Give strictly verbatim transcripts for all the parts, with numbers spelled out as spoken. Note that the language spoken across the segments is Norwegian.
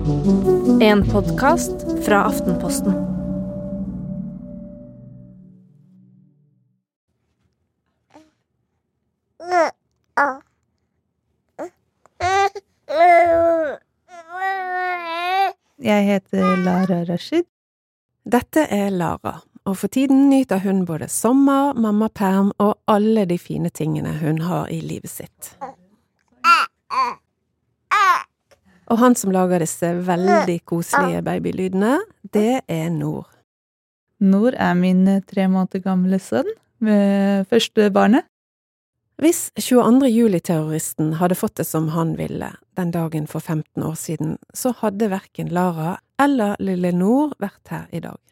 En podcast fra Aftenposten. Jeg heter Lara Rashid. Dette er Lara, og for tiden nyter hun både sommer, mammaperm og alle de fine tingene hun har i livet sitt. Og han som lager disse veldig koselige babylydene, det er Nor. Nor er min tre måneder gamle sønn, med første barnet. Hvis tjueandre juli-terroristen hadde fått det som han ville den dagen for femten år siden, så hadde hverken Lara eller lille Nor vært her i dag.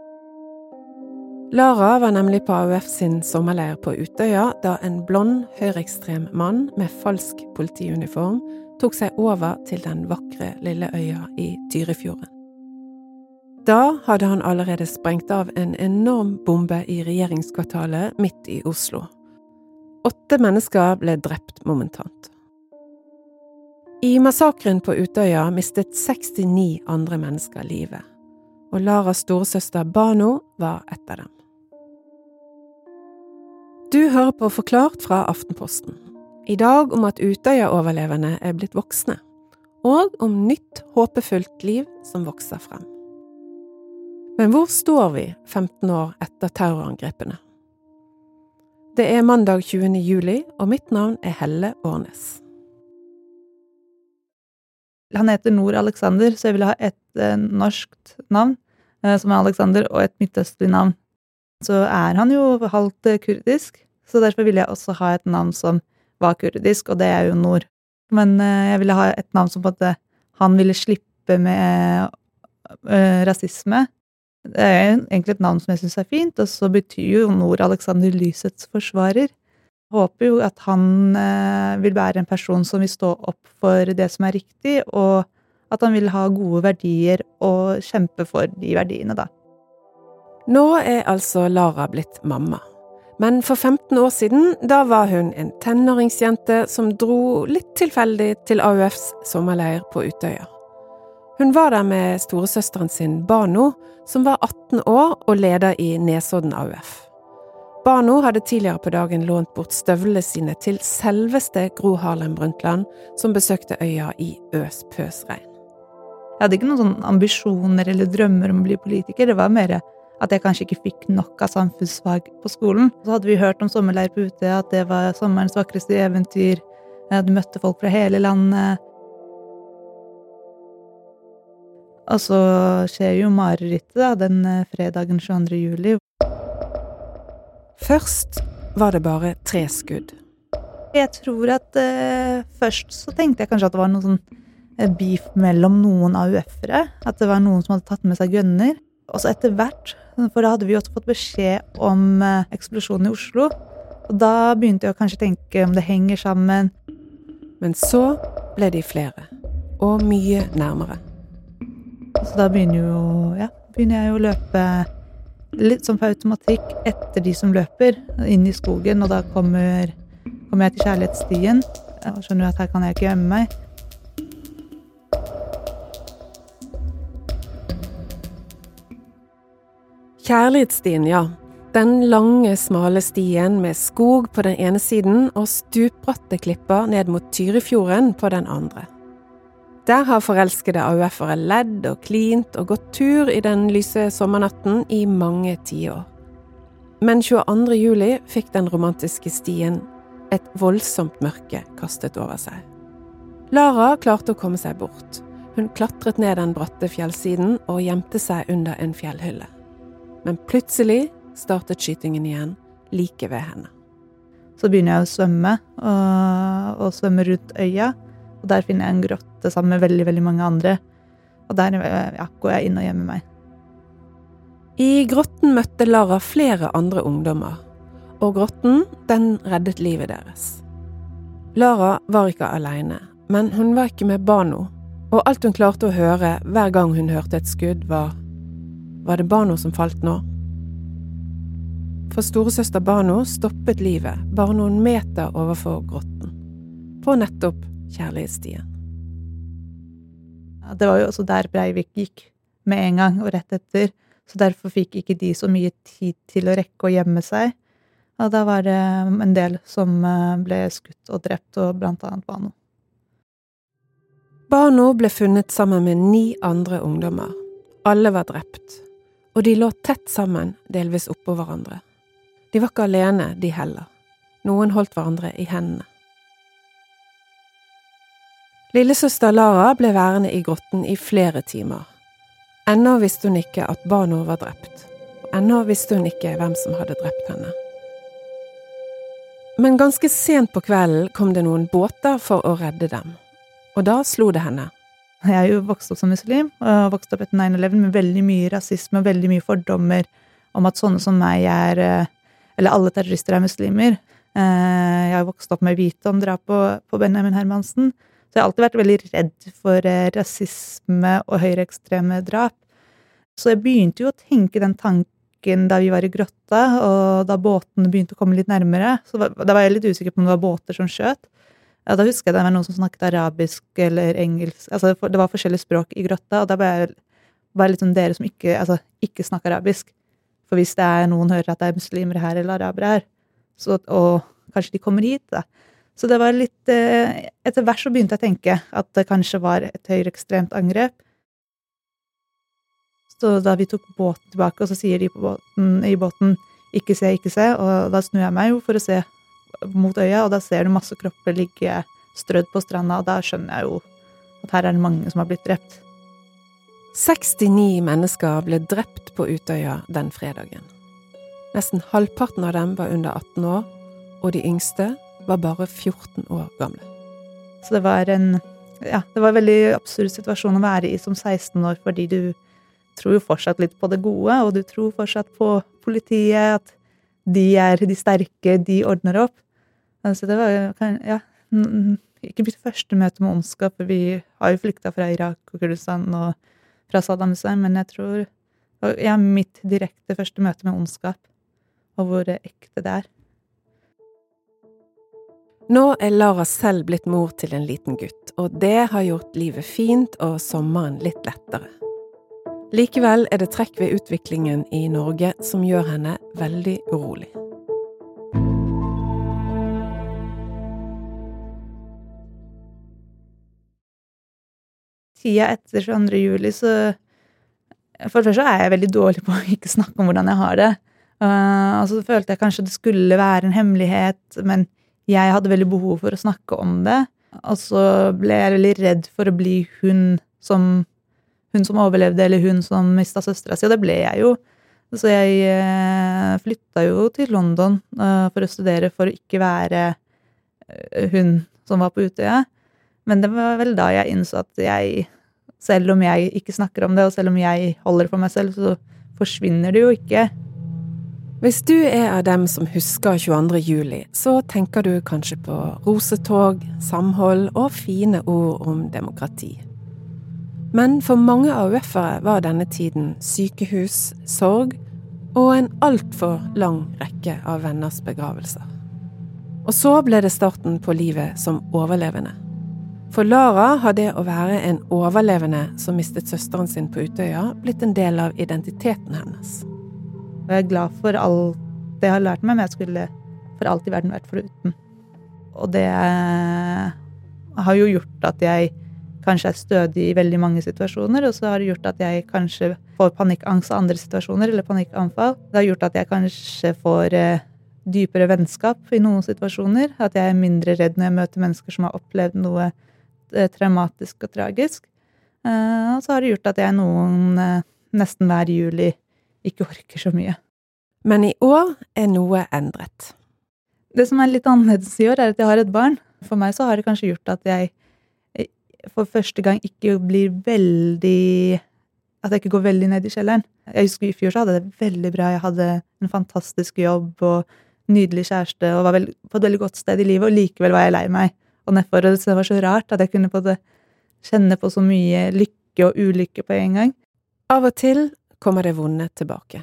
Lara var nemlig på A U F sin sommerleir på Utøya da en blond, høyreekstrem mann med falsk politiuniform tok seg over til den vakre lille øya i Tyrifjorden. Da hadde han allerede sprengt av en enorm bombe i regjeringskvartalet midt i Oslo. Åtte mennesker ble drept momentant. I massakren på Utøya mistet sekstini andre mennesker livet, og Laras storesøster Bano var et av dem. Du hører på Forklart fra Aftenposten. I dag om at Utøya-overlevende er blitt voksne, og om nytt håpefullt liv som vokser frem. Men hvor står vi femten år etter terrorangrepene? Det er mandag tjuende juli, og mitt navn er Helle Årnes. Han heter Nor Alexander, så jeg ville ha et eh, norskt navn, eh, som er Alexander, og et midtøstlig navn. Så er han jo halvt eh, kurdisk, så derfor ville jeg også ha et navn som var kurdisk, og det er jo Nor. Men eh, jeg ville ha et navn som på en måte han ville slippe med eh, rasisme. Det er egentlig et navn som jeg synes er fint, og så betyr jo Nor Alexander lysets forsvarer. Jeg håper jo at han eh, vil være en person som vil stå opp for det som er riktig, og at han vil ha gode verdier og kjempe for de verdiene da. Nå er altså Lara blitt mamma. Men for femten år siden, da var hun en tenåringsjente som dro litt tilfeldig til A U Fs sommerleir på Utøya. Hun var der med storesøsteren sin Bano, som var atten år og leder i Nesodden A U F. Bano hadde tidligere på dagen lånt bort støvlene sine til selveste Gro Harlem Brundtland, som besøkte øya i øs-pøs-regn. Jeg hadde ikke noen sånne ambisjoner eller drømmer om å bli politiker, det var mer at jeg kanskje ikke fikk nok av samfunnsfag på skolen. Så hadde vi hørt om sommerleir på Utøya, at det var sommerens vakreste eventyr, du møtte folk fra hele landet. Og så skjer jo marerittet da, den fredagen tjueandre juli. Først var det bare tre skudd. Jeg tror at eh, først så tenkte jeg kanskje at det var noe sånn eh, beef mellom noen A U F-ere, at det var noen som hadde tatt med seg gønner. Og så etter hvert, for da hadde vi også fått beskjed om eh, eksplosjonen i Oslo, og da begynte jeg å kanskje tenke om det henger sammen. Men så ble de flere, og mye nærmere. Så da begynner, jo, ja, begynner jeg jo å løpe litt som på automatikk etter de som løper inn i skogen, og da kommer, kommer jeg til kjærlighetsstien, og skjønner at her kan jeg ikke gjemme meg. Kjærlighetsstien, ja. Den lange, smale stien med skog på den ene siden og stupbratte klipper ned mot Tyrifjorden på den andre. Der har forelskede A U F-ere ledd og klint og gått tur i den lyse sommernatten i mange tiår. Men tjueandre juli fikk den romantiske stien et voldsomt mørke kastet over seg. Lara klarte å komme seg bort. Hun klatret ned den bratte fjellsiden og gjemte seg under en fjellhylle. Men plutselig startet skytingen igjen, like ved henne. Så begynner jeg å svømme, og, og svømme rundt øya, og der finner jeg en grotte sammen med veldig, veldig mange andre. Og der ja, går jeg inn og gjemmer meg. I grotten møtte Lara flere andre ungdommer, og grotten, den reddet livet deres. Lara var ikke alene, men hun var ikke med Bano, og alt hun klarte å høre hver gang hun hørte et skudd var Var det Bano som falt nå? For storesøster Bano stoppet livet bare noen meter overfor grotten, på nettopp kjærlighetsstien. Det var jo også der Breivik gikk med en gang og rett etter, så derfor fikk ikke de så mye tid til å rekke å gjemme seg. Og da var det en del som ble skutt og drept, og blant annet Bano. Bano ble funnet sammen med ni andre ungdommer. Alle var drept, og de lå tett sammen, delvis oppå hverandre. De var ikke alene, de heller. Noen holdt hverandre i hendene. Lillesøster Lara ble værende i grotten i flere timer. Ennå visste hun ikke at Bano var drept. Ennå visste hun ikke hvem som hadde drept henne. Men ganske sent på kvelden kom det noen båter for å redde dem. Og da slo det henne. Jeg er jo vokst opp som muslim, og vokst opp etter nine eleven med veldig mye rasisme og veldig mye fordommer om at sånne som meg er, eller alle terrorister er muslimer. Jeg har vokst opp med vite om drap på, på Benjamin Hermansen, så jeg har alltid vært veldig redd for rasisme og høyreekstreme drap. Så jeg begynte jo å tenke den tanken da vi var i grotta, og da båtene begynte å komme litt nærmere. Så da var jeg litt usikker på om det var båter som skjøt. Ja, da husker jeg det var noen som snakket arabisk eller engelsk. Altså, det var forskjellige språk i grotta, og da ble jeg bare litt sånn dere som ikke, altså, ikke snakker arabisk. For hvis det er noen hører at det er muslimer her eller arabere her, så, og kanskje de kommer hit da. Så det var litt, etter hvert så begynte jeg å tenke at det kanskje var et høyreekstremt angrep. Så da vi tok båten tilbake, og så sier de på båten, i båten, ikke se, ikke se, og da snur jeg meg jo for å se mot øya, og da ser du masse kropper ligge strødd på stranda, og da skjønner jeg jo at her er det mange som har blitt drept. sekstini mennesker ble drept på Utøya den fredagen. Nesten halvparten av dem var under atten år, og de yngste var bare fjorten år gamle. Så det var en, ja, det var en veldig absurd situasjon å være i som seksten år, fordi du tror jo fortsatt litt på det gode, og du tror fortsatt på politiet, at de er de sterke, de ordner opp. Så det var jo, ja, ikke mitt første møte med ondskap, for vi har jo flyktet fra Irak og Kurdistan og fra Saddam Hussein, men jeg tror, ja, mitt direkte første møte med ondskap, og hvor ekte det er. Nå er Lara selv blitt mor til en liten gutt, og det har gjort livet fint og sommeren litt lettere. Likevel er det trekk ved utviklingen i Norge som gjør henne veldig urolig. Tida etter tjueandre juli, så for det første er jeg veldig dårlig på å ikke snakke om hvordan jeg har det. Uh, og så følte jeg kanskje det skulle være en hemmelighet, men jeg hadde veldig behov for å snakke om det. Og så ble jeg veldig redd for å bli hun som, hun som overlevde, eller hun som mistet søstera si, og det ble jeg jo. Så jeg uh, flyttet jo til London uh, for å studere, for å ikke være uh, hun som var på Utøya. Men det var vel da jeg innså at jeg, selv om jeg ikke snakker om det, og selv om jeg holder det for meg selv, så forsvinner det jo ikke. Hvis du er av dem som husker tjueandre juli, så tenker du kanskje på rosetog, samhold og fine ord om demokrati. Men for mange A U F-ere var denne tiden sykehus, sorg og en alt for lang rekke av venners begravelser. Og så ble det starten på livet som overlevende. For Lara har det å være en overlevende som mistet søsteren sin på Utøya blitt en del av identiteten hennes. Jeg er glad for alt det jeg har lært meg, men jeg skulle for alt i verden vært foruten. Og det har jo gjort at jeg kanskje er stødig i veldig mange situasjoner, og så har det gjort at jeg kanskje får panikkangst av andre situasjoner, eller panikkanfall. Det har gjort at jeg kanskje får dypere vennskap i noen situasjoner, at jeg er mindre redd når jeg møter mennesker som har opplevd noe traumatisk og tragisk. Og så har det gjort at jeg noen nesten hver juli ikke orker så mye. Men i år er noe endret. Det som er litt annerledes i år er at jeg har et barn. For meg så har det kanskje gjort at jeg for første gang ikke blir veldig, at jeg ikke går veldig ned i kjelleren. Jeg husker i fjor så hadde jeg det veldig bra. Jeg hadde en fantastisk jobb og nydelig kjæreste og var veld, på et veldig godt sted i livet, og likevel var jeg lei meg. Og nedfor, og det var så rart at jeg kunne på det, kjenne på så mye lykke og ulykke på en gang. Av og til kommer det vonde tilbake.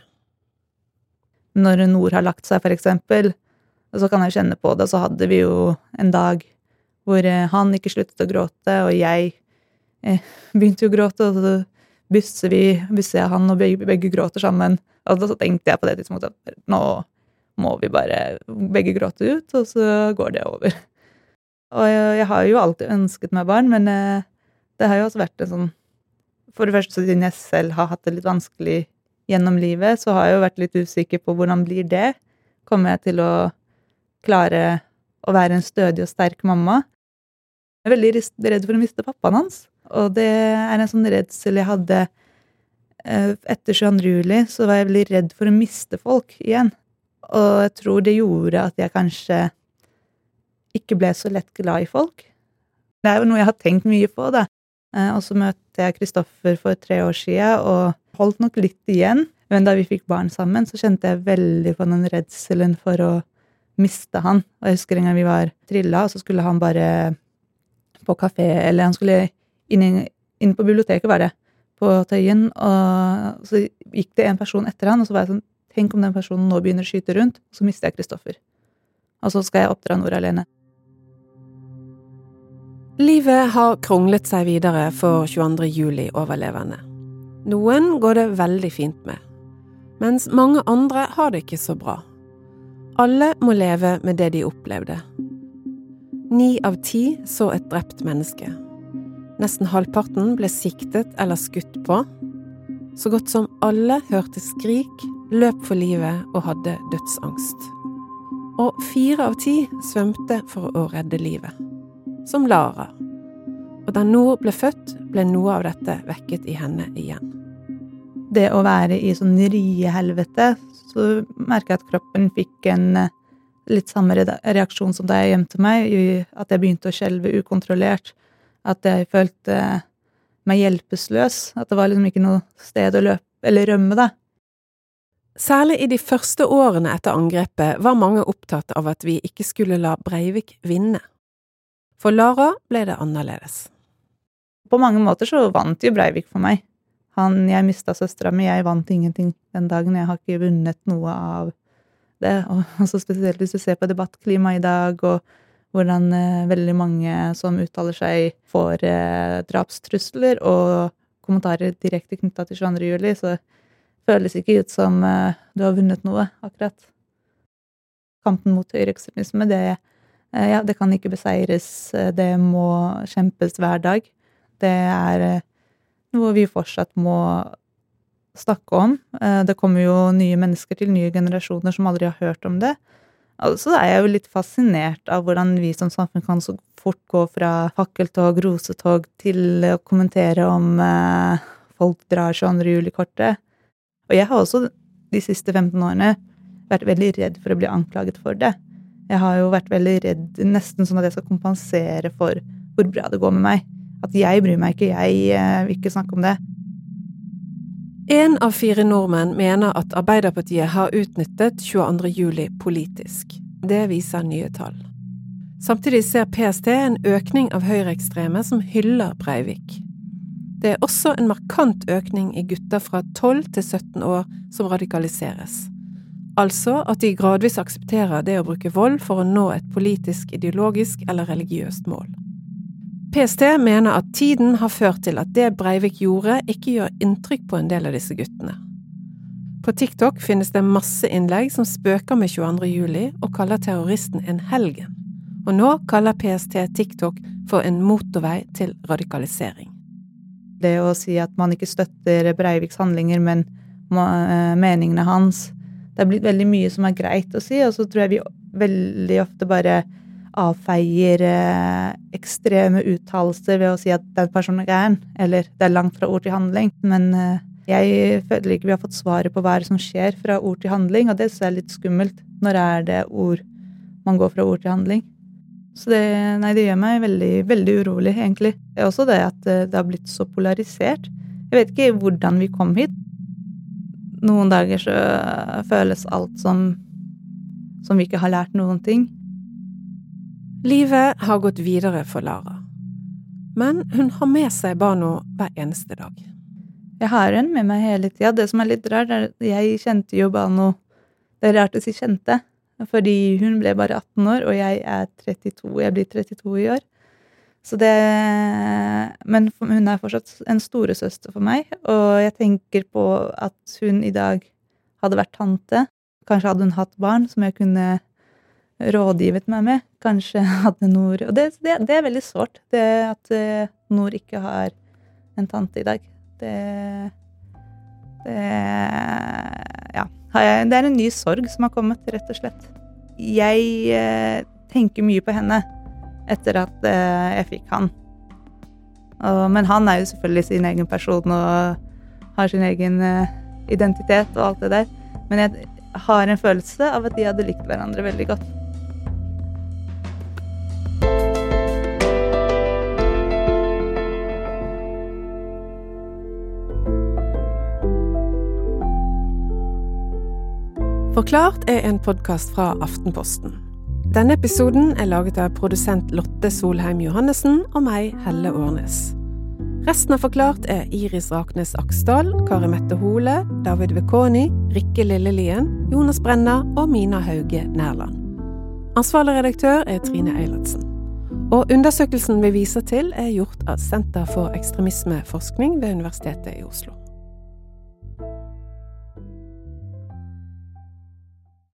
Når Nord har lagt seg, for eksempel, så kan jeg kjenne på det. Så hadde vi jo en dag hvor han ikke sluttet å gråte, og jeg jeg begynte jo å gråte, og så bysser vi, bysser jeg han, og begge, begge gråter sammen. Og så tenkte jeg på det tidspunktet at nå må vi bare begge gråte ut, og så går det over. Og jeg, jeg har jo alltid ønsket meg barn, men eh, det har jo også vært en sånn, for det første siden jeg selv har hatt det litt vanskelig gjennom livet, så har jeg jo vært litt usikker på hvordan blir det. Kommer jeg til å klare å være en stødig og sterk mamma? Jeg er veldig redd for å miste pappaen hans, og det er en sånn redsel jeg hadde eh, etter tjueandre juli, så var jeg veldig redd for å miste folk igjen. Og jeg tror det gjorde at jeg kanskje ikke ble så lett glad i folk. Det er jo noe jeg har tenkt mye på, da. Eh, og så møtte jeg Kristoffer for tre år siden, og holdt nok litt igjen. Men da vi fikk barn sammen, så kjente jeg veldig på den redselen for å miste han. Og jeg husker en gang vi var trilla, og så skulle han bare på kafé, eller han skulle inn, inn på biblioteket, var det, på Tøyen. Og så gikk det en person etter han, og så var jeg sånn, tenk om den personen nå begynner å skyte rundt, og så mister jeg Kristoffer. Og så skal jeg oppdra Nora alene. Livet har kronglet seg videre for tjueandre juli-overlevende. Noen går det veldig fint med, mens mange andre har det ikke så bra. Alle må leve med det de opplevde. Ni av ti så et drept menneske. Nesten halvparten ble siktet eller skutt på. Så godt som alle hørte skrik, løp for livet og hadde dødsangst. Og fire av ti svømte for å redde livet. Som Lara. Og da Nor ble født, ble noe av dette vekket i henne igjen. Det å være i sånn riehelvete, så merker jeg at kroppen fikk en litt samme reaksjon som da jeg gjemte meg, at jeg begynte å skjelve ukontrollert, at jeg følte meg hjelpeløs, at det var liksom ikke noe sted å løpe eller rømme da. Særlig i de første årene etter angrepet var mange opptatt av at vi ikke skulle la Breivik vinne. For Lara ble det annerledes. På mange måter så vant jo Breivik for meg. Han, jeg mistet søstera mi, jeg vant ingenting den dagen. Jeg har ikke vunnet noe av det. Og så spesielt hvis du ser på debattklima i dag, og hvordan eh, veldig mange som uttaler seg får eh, drapstrusler og kommentarer direkte knyttet til tjueandre juli, så føles ikke ut som eh, du har vunnet noe, akkurat. Kampen mot høyreekstremisme, det Ja, det kan ikke beseires, det må kjempes hver dag. Det er noe vi fortsatt må snakke om. Det kommer jo nye mennesker til, nye generasjoner som aldri har hørt om det. Altså er jeg jo litt fascinert av hvordan vi som samfunn kan så fort gå fra fakkeltog, rosetog, til å kommentere om eh, folk drar tjueandre juli-kortet. Og jeg har også de siste femten årene vært veldig redd for å bli anklaget for det. Jeg har jo vært veldig redd, nesten sånn at jeg skal kompensere for hvor bra det går med meg. At jeg bryr meg ikke, jeg eh, vil ikke snakke om det. En av fire nordmenn mener at Arbeiderpartiet har utnyttet tjueandre juli politisk. Det viser nye tall. Samtidig ser P S T en økning av høyreekstreme som hyller Breivik. Det er også en markant økning i gutter fra tolv til sytten år som radikaliseres. Altså at de gradvis aksepterer det å bruke vold for å nå et politisk, ideologisk eller religiøst mål. P S T mener at tiden har ført til at det Breivik gjorde ikke gjør inntrykk på en del av disse guttene. På TikTok finnes det masse innlegg som spøker med tjueandre juli og kaller terroristen en helgen. Og nå kaller P S T TikTok for en motorvei til radikalisering. Det å si at man ikke støtter Breiviks handlinger, men meningene hans, det er blitt veldig mye som er greit å si, og så tror jeg vi veldig ofte bare avfeier eh, ekstreme uttalelser ved å si at den personen er gæren, eller det er langt fra ord til handling. Men eh, jeg føler ikke vi har fått svaret på hva som skjer fra ord til handling, og det synes jeg er litt skummelt. Når er det ord man går fra ord til handling? Så det, nei, det gjør meg veldig, veldig urolig, egentlig. Det er også det at det har blitt så polarisert. Jeg vet ikke hvordan vi kom hit. Noen dager så føles alt som, som vi ikke har lært noen ting. Livet har gått videre for Lara. Men hun har med seg Bano hver eneste dag. Jeg har henne med meg hele tiden. Det som er litt rart er at jeg kjente jo Bano. Det er rart å si kjente, fordi hun ble bare atten år, og jeg er trettito. Jeg blir trettito i år. Så det, men hun er fortsatt en storesøster for meg, og jeg tenker på at hun i dag hadde vært tante. Kanskje hadde hun hatt barn som jeg kunne rådgivet meg med. Kanskje hadde Nor, og det, det, det er veldig sårt, det at Nor ikke har en tante i dag. Det, det, ja, det er en ny sorg som har kommet, rett og slett. Jeg eh, tenker mye på henne etter at eh, jeg fikk han. Og, men han er jo selvfølgelig sin egen person og har sin egen eh, identitet og alt det der. Men jeg har en følelse av at de hadde likt hverandre veldig godt. Forklart er en podcast fra Aftenposten. Denne episoden er laget av produsent Lotte Solheim Johannessen og meg, Helle Årnes. Resten av Forklart er Iris Raknes Aksdal, Kari Mette Hole, David Vekoni, Rikke Lillelien, Jonas Brenna og Mina Hauge Nærland. Ansvarlig redaktør er Trine Eilertsen. Og undersøkelsen vi viser til er gjort av Senter for ekstremismeforskning ved Universitetet i Oslo.